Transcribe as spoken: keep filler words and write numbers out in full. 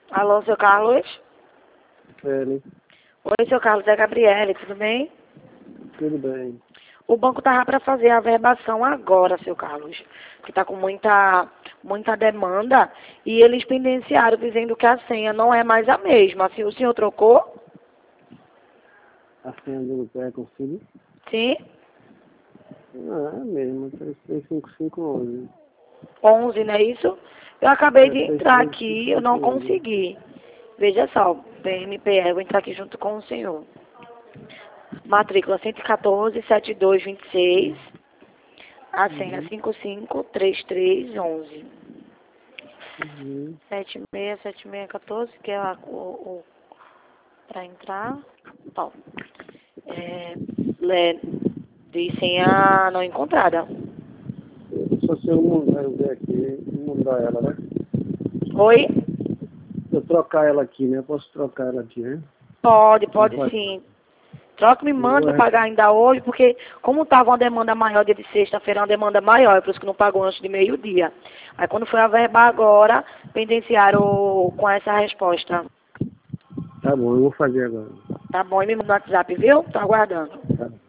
Alô, seu Carlos? Ele. Oi, seu Carlos, é a Gabriele, tudo bem? Tudo bem. O banco estava para fazer a verbação agora, seu Carlos, que está com muita, muita demanda, e eles pendenciaram dizendo que a senha não é mais a mesma. Assim, o senhor trocou? A senha do pé consigo? Sim? Ah, é mesmo, três três cinco cinco onze. onze, não é isso? Eu acabei É de três entrar três cinco aqui, eu cinco não onze. consegui. Veja só, P M P R, eu vou entrar aqui junto com o senhor. Matrícula cento e quatorze, setenta e dois, vinte e seis. A senha Uhum. cinco cinco três três onze. Uhum. sete seis sete seis um quatro, que é a, o, o para entrar. Ó, é, le, de senha não encontrada. Só se eu mudar, eu ver aqui, mudar ela, né? Oi? Se eu trocar ela aqui, né? Eu posso trocar ela aqui, né? Pode, Não pode pode. sim. Troca, me Eu manda vou para pagar ainda hoje, porque como estava uma demanda maior dia de sexta-feira, uma demanda maior, é por isso que não pagou antes de meio-dia. Aí quando foi a verba agora, pendenciaram com essa resposta. Tá bom, eu vou fazer agora. Tá bom? E me manda no WhatsApp, viu? Tô aguardando. Tá.